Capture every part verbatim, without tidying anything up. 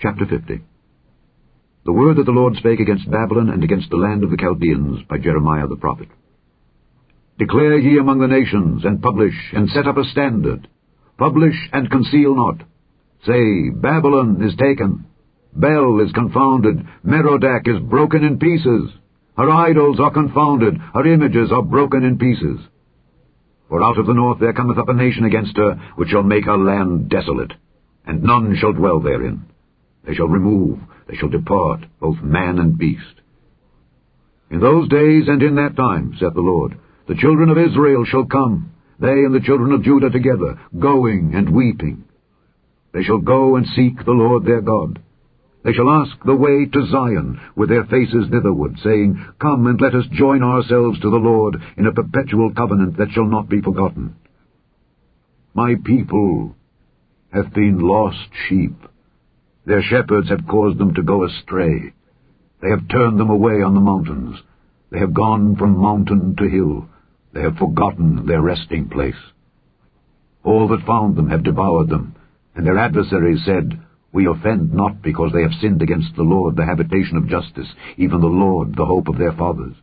Chapter fifty. The word that the Lord spake against Babylon and against the land of the Chaldeans by Jeremiah the prophet. Declare ye among the nations, and publish, and set up a standard. Publish, and conceal not. Say, Babylon is taken. Bel is confounded. Merodach is broken in pieces. Her idols are confounded. Her images are broken in pieces. For out of the north there cometh up a nation against her, which shall make her land desolate, and none shall dwell therein. They shall remove, they shall depart, both man and beast. In those days and in that time, saith the Lord, the children of Israel shall come, they and the children of Judah together, going and weeping. They shall go and seek the Lord their God. They shall ask the way to Zion, with their faces thitherward, saying, Come and let us join ourselves to the Lord in a perpetual covenant that shall not be forgotten. My people hath been lost sheep. Their shepherds have caused them to go astray. They have turned them away on the mountains. They have gone from mountain to hill. They have forgotten their resting place. All that found them have devoured them, and their adversaries said, We offend not, because they have sinned against the Lord, the habitation of justice, even the Lord, the hope of their fathers.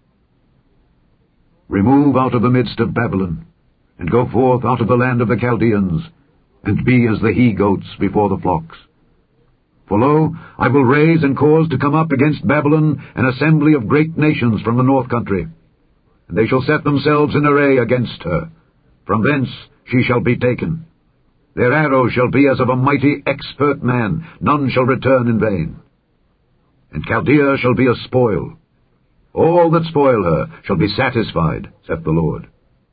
Remove out of the midst of Babylon, and go forth out of the land of the Chaldeans, and be as the he-goats before the flocks. For lo, I will raise and cause to come up against Babylon an assembly of great nations from the north country, and they shall set themselves in array against her. From thence she shall be taken. Their arrows shall be as of a mighty expert man, none shall return in vain. And Chaldea shall be a spoil. All that spoil her shall be satisfied, saith the Lord.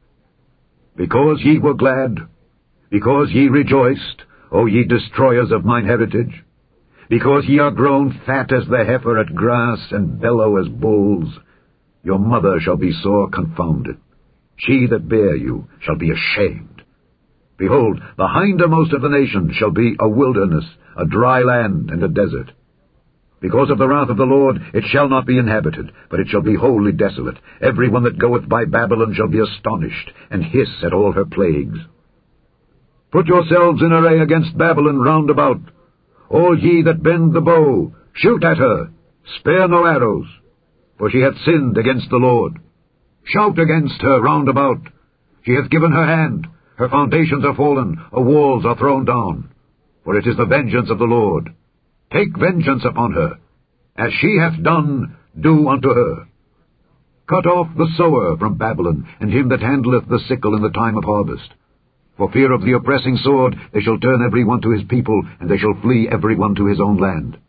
Because ye were glad, because ye rejoiced, O ye destroyers of mine heritage, because ye are grown fat as the heifer at grass, and bellow as bulls, your mother shall be sore confounded. She that bare you shall be ashamed. Behold, the hindermost of the nations shall be a wilderness, a dry land, and a desert. Because of the wrath of the Lord it shall not be inhabited, but it shall be wholly desolate. Every one that goeth by Babylon shall be astonished, and hiss at all her plagues. Put yourselves in array against Babylon round about. All ye that bend the bow, shoot at her, spare no arrows, for she hath sinned against the Lord. Shout against her round about. She hath given her hand, her foundations are fallen, her walls are thrown down. For it is the vengeance of the Lord. Take vengeance upon her. As she hath done, do unto her. Cut off the sower from Babylon, and him that handleth the sickle in the time of harvest. For fear of the oppressing sword, they shall turn every one to his people, and they shall flee every one to his own land.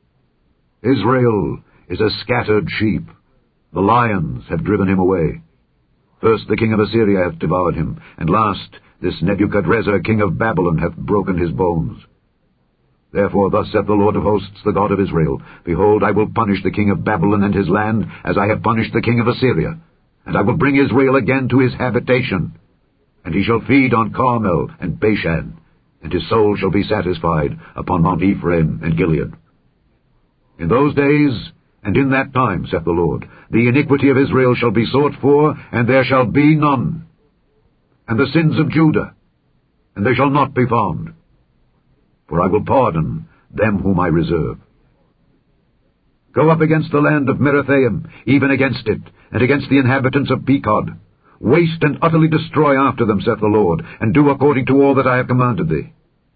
Israel is a scattered sheep. The lions have driven him away. First the king of Assyria hath devoured him, and last this Nebuchadrezzar king of Babylon hath broken his bones. Therefore thus saith the Lord of hosts, the God of Israel, Behold, I will punish the king of Babylon and his land, as I have punished the king of Assyria, and I will bring Israel again to his habitation. And he shall feed on Carmel and Bashan, and his soul shall be satisfied upon Mount Ephraim and Gilead. In those days and in that time, saith the Lord, the iniquity of Israel shall be sought for, and there shall be none, and the sins of Judah, and they shall not be found. For I will pardon them whom I reserve. Go up against the land of Merathaim, even against it, and against the inhabitants of Pekod. Waste and utterly destroy after them, saith the Lord, and do according to all that I have commanded thee.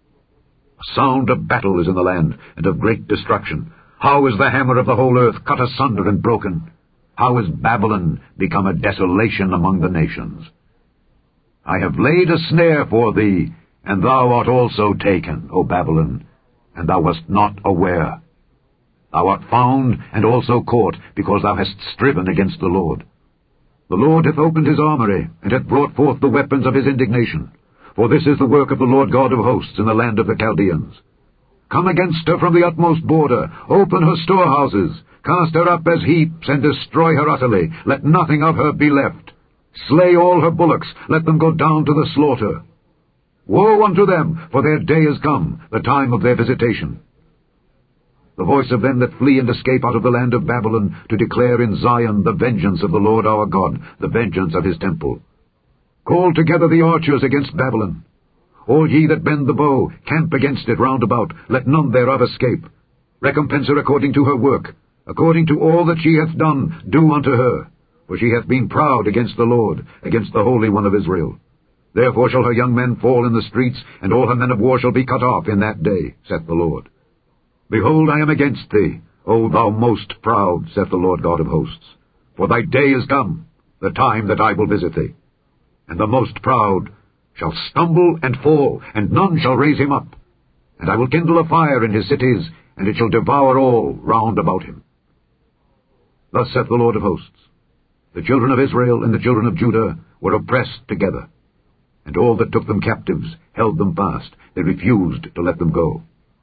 A sound of battle is in the land, and of great destruction. How is the hammer of the whole earth cut asunder and broken? How is Babylon become a desolation among the nations? I have laid a snare for thee, and thou art also taken, O Babylon, and thou wast not aware. Thou art found and also caught, because thou hast striven against the Lord. The Lord hath opened his armory, and hath brought forth the weapons of his indignation. For this is the work of the Lord God of hosts in the land of the Chaldeans. Come against her from the utmost border, open her storehouses, cast her up as heaps, and destroy her utterly. Let nothing of her be left. Slay all her bullocks, let them go down to the slaughter. Woe unto them, for their day is come, the time of their visitation. The voice of them that flee and escape out of the land of Babylon, to declare in Zion the vengeance of the Lord our God, the vengeance of his temple. Call together the archers against Babylon. All ye that bend the bow, camp against it round about, let none thereof escape. Recompense her according to her work, according to all that she hath done, do unto her. For she hath been proud against the Lord, against the Holy One of Israel. Therefore shall her young men fall in the streets, and all her men of war shall be cut off in that day, saith the Lord. Behold, I am against thee, O thou most proud, saith the Lord God of hosts. For thy day is come, the time that I will visit thee. And the most proud shall stumble and fall, and none shall raise him up. And I will kindle a fire in his cities, and it shall devour all round about him. Thus saith the Lord of hosts, the children of Israel and the children of Judah were oppressed together, and all that took them captives held them fast. They refused to let them go.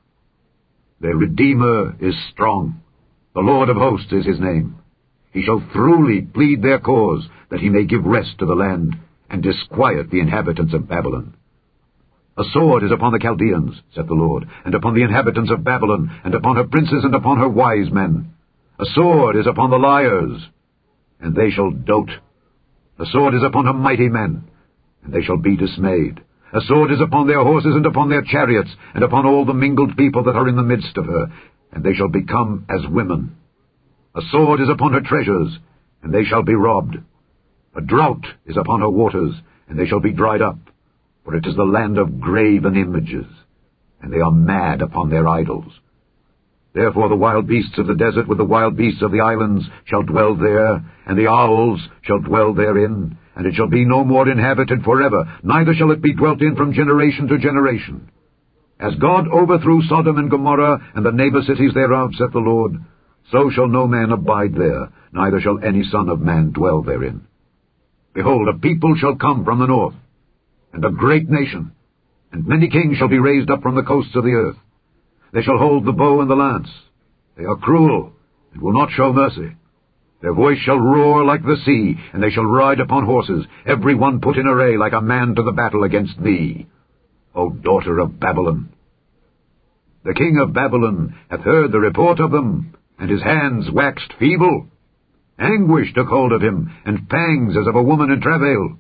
Their Redeemer is strong. The Lord of hosts is his name. He shall throughly plead their cause, that he may give rest to the land, and disquiet the inhabitants of Babylon. A sword is upon the Chaldeans, saith the Lord, and upon the inhabitants of Babylon, and upon her princes, and upon her wise men. A sword is upon the liars, and they shall dote. A sword is upon her mighty men, and they shall be dismayed. A sword is upon their horses, and upon their chariots, and upon all the mingled people that are in the midst of her, and they shall become as women. A sword is upon her treasures, and they shall be robbed. A drought is upon her waters, and they shall be dried up. For it is the land of graven images, and they are mad upon their idols. Therefore the wild beasts of the desert with the wild beasts of the islands shall dwell there, and the owls shall dwell therein, and it shall be no more inhabited forever, neither shall it be dwelt in from generation to generation. As God overthrew Sodom and Gomorrah, and the neighbor cities thereof, saith the Lord, so shall no man abide there, neither shall any son of man dwell therein. Behold, a people shall come from the north, and a great nation, and many kings shall be raised up from the coasts of the earth. They shall hold the bow and the lance. They are cruel, and will not show mercy. Their voice shall roar like the sea, and they shall ride upon horses, every one put in array like a man to the battle against thee, O daughter of Babylon. The king of Babylon hath heard the report of them, and his hands waxed feeble. Anguish took hold of him, and pangs as of a woman in travail.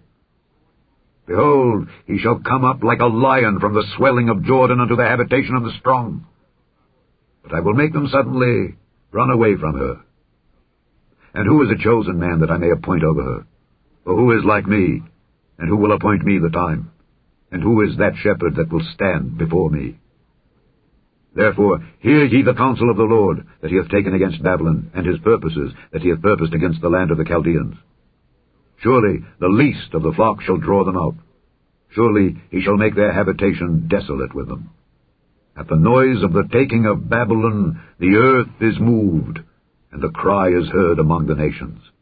Behold, he shall come up like a lion from the swelling of Jordan unto the habitation of the strong. But I will make them suddenly run away from her. And who is a chosen man that I may appoint over her? For who is like me, and who will appoint me the time? And who is that shepherd that will stand before me? Therefore hear ye the counsel of the Lord, that he hath taken against Babylon, and his purposes, that he hath purposed against the land of the Chaldeans. Surely the least of the flock shall draw them out. Surely he shall make their habitation desolate with them. At the noise of the taking of Babylon, the earth is moved, and the cry is heard among the nations.